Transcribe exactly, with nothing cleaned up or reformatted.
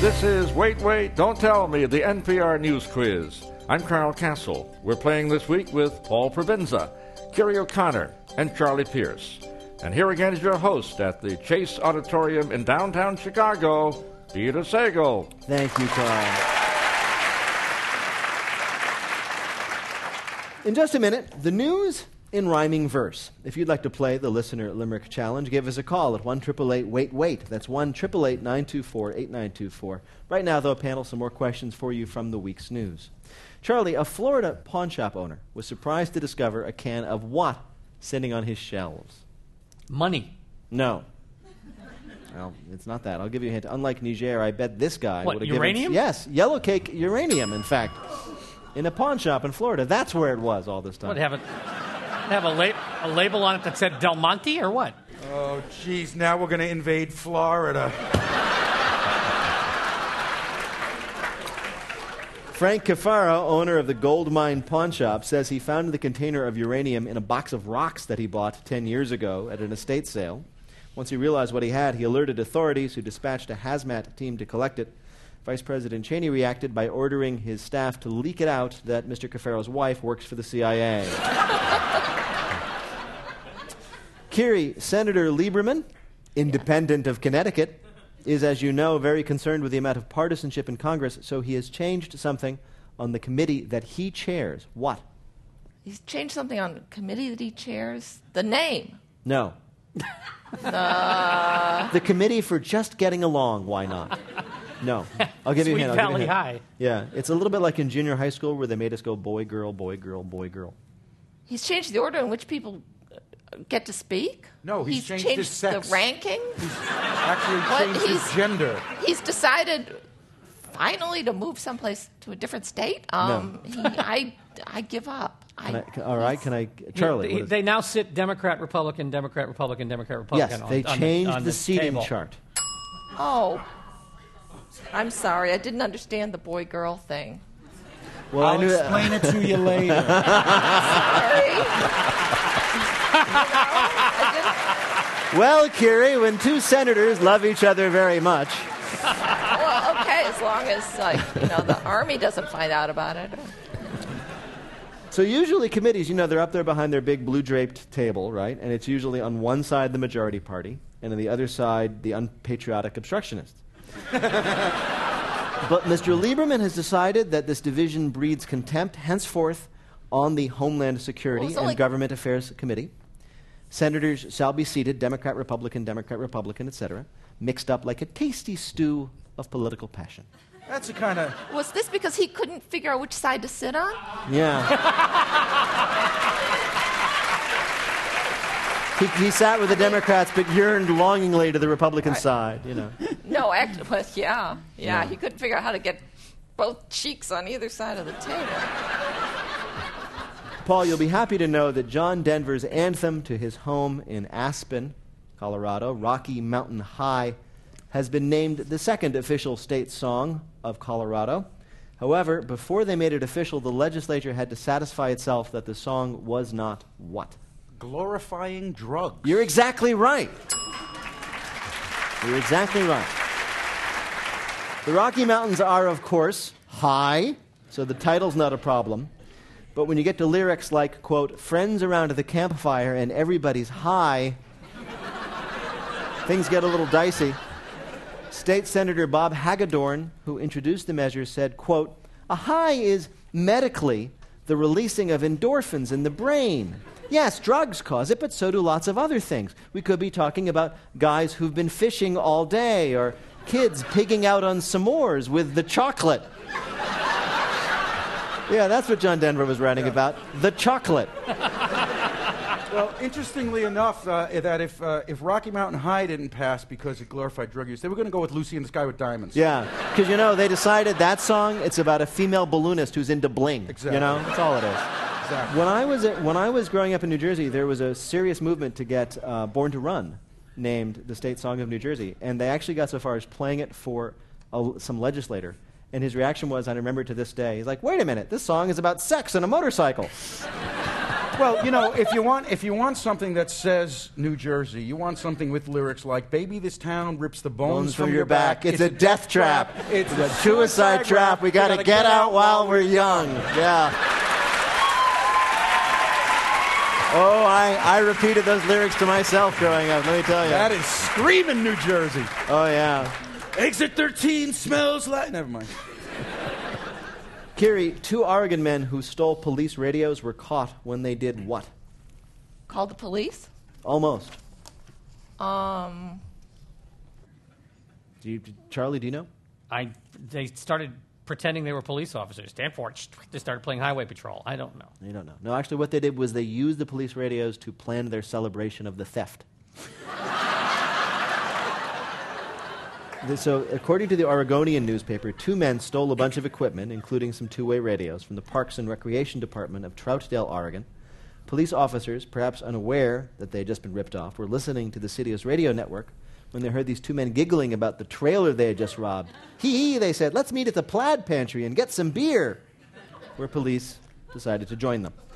This is Wait, Wait, Don't Tell Me, the N P R News Quiz. I'm Carl Castle. We're playing this week with Paul Provenza, Kerry O'Connor, and Charlie Pierce. And here again is your host at the Chase Auditorium in downtown Chicago, Peter Sagal. Thank you, Carl. In just a minute, the news in rhyming verse. If you'd like to play the Listener Limerick Challenge, give us a call at one eight eight eight wait wait. That's one eight eight eight nine two four eight nine two four. Right now, though, panel, some more questions for you from the week's news. Charlie, a Florida pawn shop owner was surprised to discover a can of what sitting on his shelves? Money. No. Well, it's not that. I'll give you a hint. Unlike Niger, I bet this guy What, would have uranium? given... Yes, yellow cake uranium, in fact. In a pawn shop in Florida. That's where it was all this time. What, have, it, have a, la- a label on it that said Del Monte or what? Oh, geez, now we're going to invade Florida. Frank Cafaro, owner of the Gold Mine Pawn Shop, says he found the container of uranium in a box of rocks that he bought ten years ago at an estate sale. Once he realized what he had, he alerted authorities, who dispatched a hazmat team to collect it. Vice President Cheney reacted by ordering his staff to leak it out that Mister Cafaro's wife works for the C I A. Kiri, Senator Lieberman, independent of Connecticut, is, as you know, very concerned with the amount of partisanship in Congress, so he has changed something on the committee that he chairs. What? He's changed something on the committee that he chairs? The name. No. The... the committee for just getting along. Why not? No. I'll give you a Sweet hint. I'll give Valley you a hint. High. Yeah. It's a little bit like in junior high school where they made us go boy, girl, boy, girl, boy, girl. He's changed the order in which people uh, get to speak? No, he's, he's changed, his sex. the ranking? He's actually What? changed He's- his gender. He's decided finally to move someplace to a different state? Um, he, I, I give up. Can I, I, can, all right. Can I... Charlie, They, what is they now sit Democrat, Republican, Democrat, Republican, Democrat, Republican. Yes, on, they on changed the, on the, the seating table. chart. oh, I'm sorry. I didn't understand the boy-girl thing. Well, I'll I knew explain it to you later. Sorry. I Well, Kiri, when two senators love each other very much... didn't, well, okay, as long as, like, you know, the Army doesn't find out about it. So usually committees, you know, they're up there behind their big blue-draped table, right? And it's usually on one side the majority party, and on the other side the unpatriotic obstructionists. But Mister Lieberman has decided that this division breeds contempt henceforth on the Homeland Security Well, it's and only- Government Affairs Committee. Senators shall be seated, Democrat, Republican, Democrat, Republican, et cetera, mixed up like a tasty stew of political passion. That's a kind of... Was this because he couldn't figure out which side to sit on? Yeah. he, he sat with the Democrats but yearned longingly to the Republican side, you know. No, actually, well, yeah, yeah. Yeah. He couldn't figure out how to get both cheeks on either side of the table. Paul, you'll be happy to know that John Denver's anthem to his home in Aspen, Colorado, Rocky Mountain High, has been named the second official state song of Colorado. However, before they made it official, the legislature had to satisfy itself that the song was not what? glorifying drugs. You're exactly right. You're exactly right. The Rocky Mountains are, of course, high, so the title's not a problem. But when you get to lyrics like, quote, friends around the campfire and everybody's high, things get a little dicey. State Senator Bob Hagedorn, who introduced the measure, said, quote, a high is medically the releasing of endorphins in the brain. Yes, drugs cause it, but so do lots of other things. We could be talking about guys who've been fishing all day, or kids pigging out on s'mores with the chocolate. Yeah, that's what John Denver was writing Yeah. about, the chocolate. Well, interestingly enough, uh, that if uh, if Rocky Mountain High didn't pass because it glorified drug use, they were going to go with Lucy in the Sky with Diamonds. Yeah, because, you know, they decided that song, it's about a female balloonist who's into bling. Exactly. You know, that's all it is. Exactly. When I was at, when I was growing up in New Jersey, there was a serious movement to get uh, Born to Run named the state song of New Jersey, and they actually got so far as playing it for a, some legislator. And his reaction was, I remember it to this day, he's like, wait a minute, this song is about sex and a motorcycle. Well, you know, if you want if you want something that says New Jersey, you want something with lyrics like "Baby, this town rips the bones, Bones from your back. It's, a death trap. It's a suicide trap. We got to get out while we're young. Yeah. Oh, I, I repeated those lyrics to myself growing up, let me tell you. That is screaming New Jersey. Oh, yeah. Exit thirteen smells like... Never mind. Kiri, two Oregon men who stole police radios were caught when they did what? Called the police? Almost. Um, Do you, Charlie, do you know? I they started pretending they were police officers. Stanford, they started playing highway patrol. I don't know. You don't know. No, actually what they did was they used the police radios to plan their celebration of the theft. The- So, according to the Oregonian newspaper, two men stole a bunch of equipment, including some two-way radios, from the Parks and Recreation Department of Troutdale, Oregon. Police officers, perhaps unaware that they had just been ripped off, were listening to the city's radio network when they heard these two men giggling about the trailer they had just robbed. Hee hee, they said, let's meet at the Plaid Pantry and get some beer, where police decided to join them.